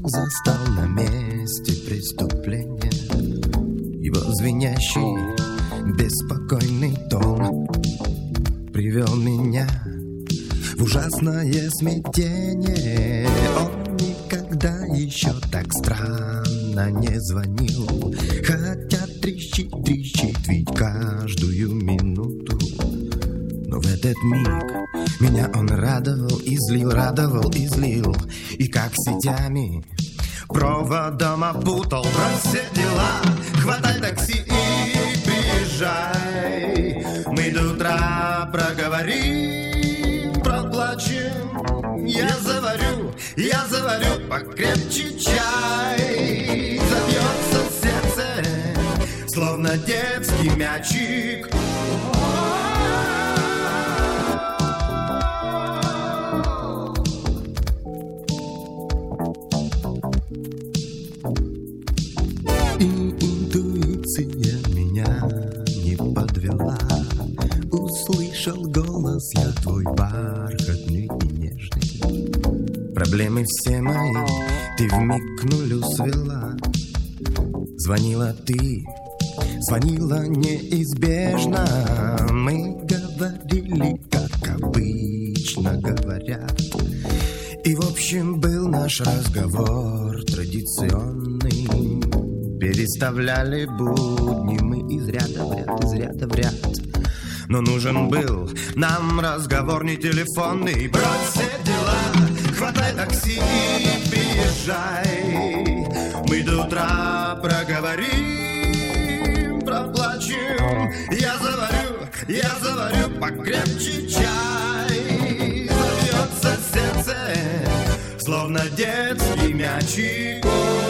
застал на месте преступления. Его звенящий, беспокойный тон привел меня в ужасное смятение. Он никогда еще так странно не звонил, хотя трещит ведь каждую минуту. Но в этот миг меня он радовал и злил, и как сетями проводом опутал. Брось все дела, хватай такси и приезжай. Мы до утра проговорим, проплачем. Я заварю покрепче чай. Забьется сердце, словно детский мячик. Услышал голос я твой бархатный и нежный. Проблемы все мои ты вмиг к нулю свела. Звонила ты, звонила неизбежно. Мы говорили, как обычно говорят. И в общем был наш разговор традиционный. Переставляли будни мы из ряда в ряд. Но нужен был нам разговор не телефонный. Брось все дела, хватай такси и приезжай. Мы до утра проговорим, проплачем. Я заварю покрепче чай. Забьется сердце, словно детский мячик.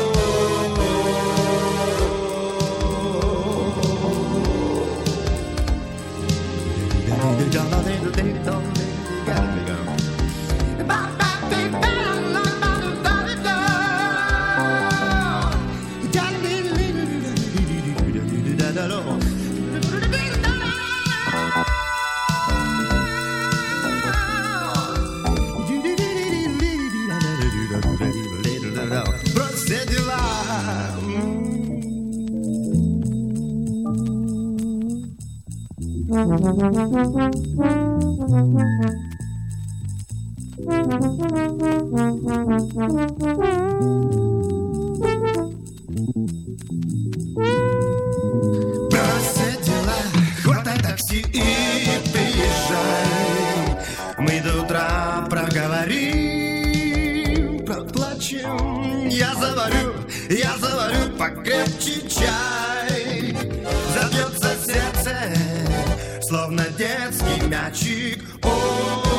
Хватай такси и приезжай. Мы до утра проговорим, проплачем. Я заварю покрепче чай. Забьется сердце, словно детский мячик.